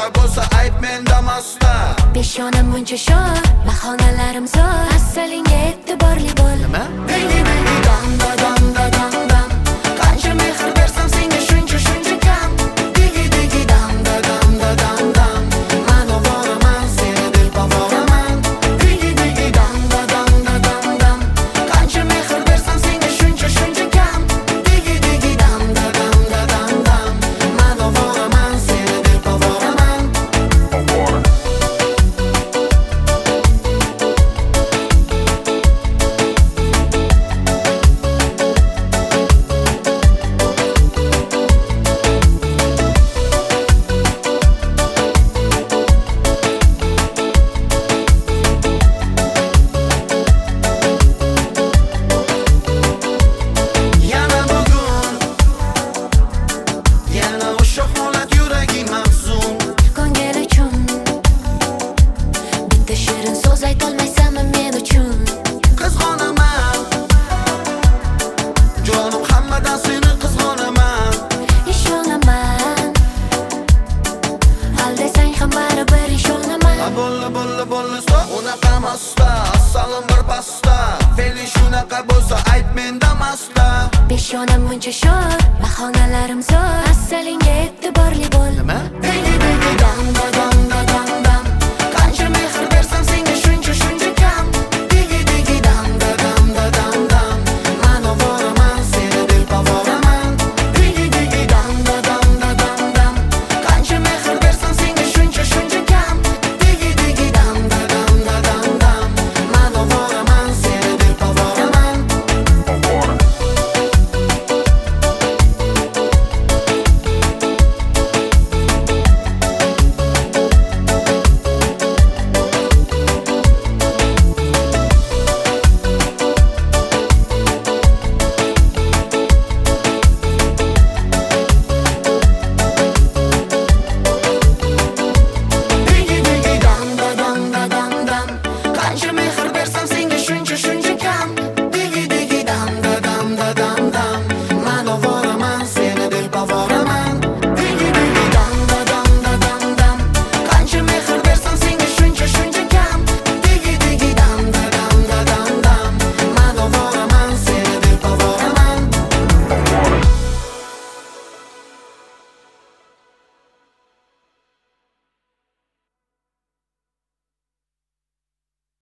bo'lsa ayb menda masta. Peshonam muncha sho'r, bahonalarim zo'r. Asalingga e'tiborli bo'l. Nima? Digi digi dam da dam da dam dam. Qancha mehr bersam senga shuncha kam. Digi digi dam da dam da dam dam. Man ovoraman, seni dil pavoraman. Digi digi dam da dam da dam dam. Qancha mehr bersam senga shuncha kam. Digi digi dam da dam da dam dam. Man ovoraman, seni dil pavoraman. Yana bugun, yana o'sha holat yuragim mahzun. Ko'ngil uchun bitta shirin so'z aytolmaysanmi men uchun? Qizg'onaman, jonim hammadan seni qizg'onaman. Ishonaman, aldasang ham baribir ishonaman. Bo'lli stop, unaqa masta, asalim bir pasta. Fe'li shunaqa bo'lsa ayb menda masta. Peshonam muncha sho'r, bahonalarim zo'r. Asalingga e'tiborli bo'l. Nima? Digi digi dam da dam da dam.